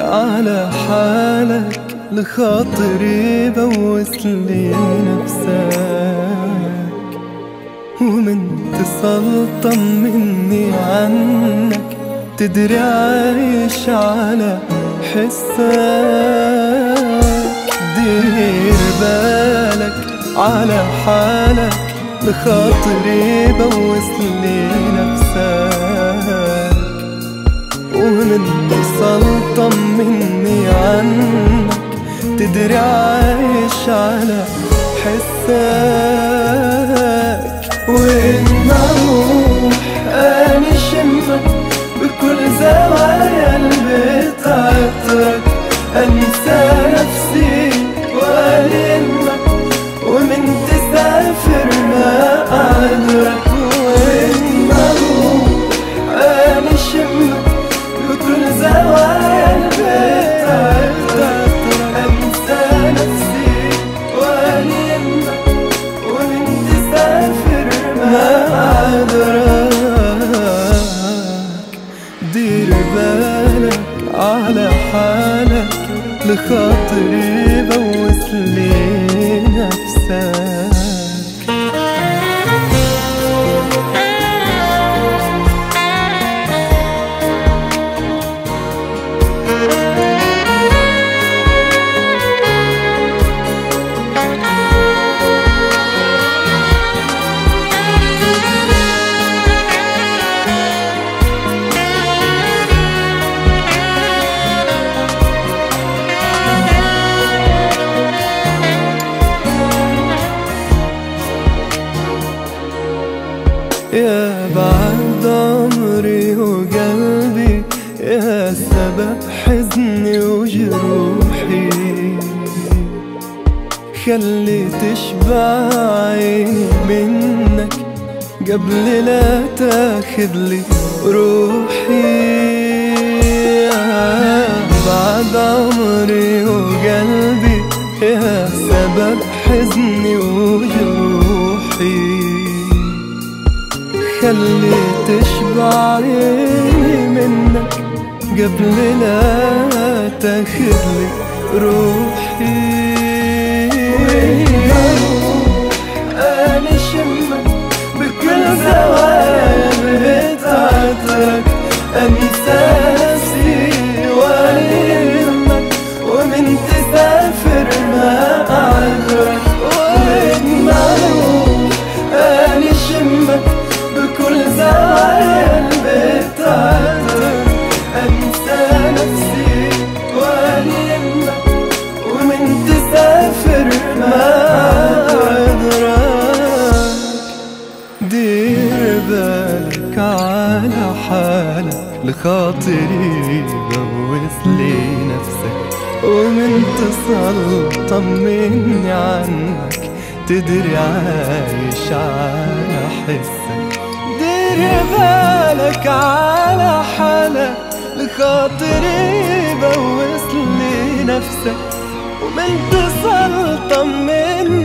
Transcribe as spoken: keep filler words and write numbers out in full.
على حالك لخاطري بوس لي نفسك، ومن تصل طمني عنك تدري عايش على حسك. دير بالك على حالك لخاطري بوس لي نفسك، ومن تصل طمني عنك تدري عايش على حسك. وإن أروح أني شمك بكل زوايا البيت عطرك، أنسى نفسي وألمك ومن تسافر ما أعذرك. وإن أروح أني شمك بكل زوايا البيت عطرك، أنسى نفسي وألمك ومن تسافر ما أعذرك. دير بالك على حالك لخاطري بوس لي نفسك. يا بعد عمري وقلبي، يا سبب حزني وجروحي، خلي تشبع عيني منك قبل لا تاخذ لي روحي. يا بعد عمري وقلبي، يا سبب حزني وجروحي، خلي تشبع عيني منك قبل لا تاخذ لي روحي. أنا شمك بكل زوايا البيت عطرك، أنسى نفسي وألمك ومن تسافر ما أعذرك. وإن أروح أنا شمك بكل زوايا البيت عطرك، أنسى نفسي وألمك ومن تسافر ما أعذرك. دير بالك على حالك لخاطري بوس لي نفسك، ومن تصل طمني عنك تدري عايش على حسك. دير بالك على حالك لخاطري بوس لي نفسك، ومن تصل طمني